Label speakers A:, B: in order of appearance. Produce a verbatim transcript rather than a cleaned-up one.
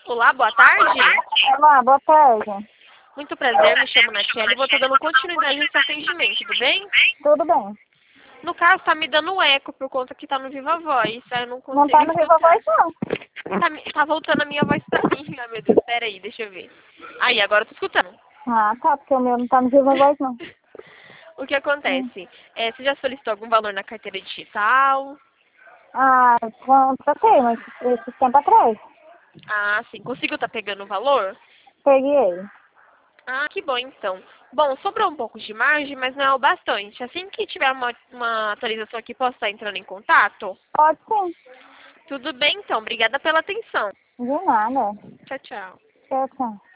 A: Olá, boa tarde.
B: Olá, boa tarde.
A: Muito prazer, me chamo Natiele e vou estar dando continuidade nesse atendimento, tudo bem?
B: Tudo bem.
A: No caso, tá me dando eco por conta que tá no Viva Voz, aí eu não consigo
B: Não tá no Viva
A: escutar.
B: Voz, não.
A: Tá, me- tá voltando a minha voz pra mim. Ai, meu Deus, pera aí, deixa eu ver. Aí, agora eu tô escutando.
B: Ah, tá, porque o meu não tá no Viva Voz, não.
A: O que
B: Hum.
A: acontece? É, você já solicitou algum valor na carteira digital?
B: Ah, contratei, mas esse tempo atrás.
A: Ah, sim. Conseguiu tá pegando o valor?
B: Peguei.
A: Ah, que bom então. Bom, sobrou um pouco de margem, mas não é o bastante. Assim que tiver uma, uma atualização aqui, posso estar entrando em contato?
B: Pode sim.
A: Tudo bem então. Obrigada pela atenção.
B: De nada.
A: Tchau, tchau.
B: Tchau, tchau.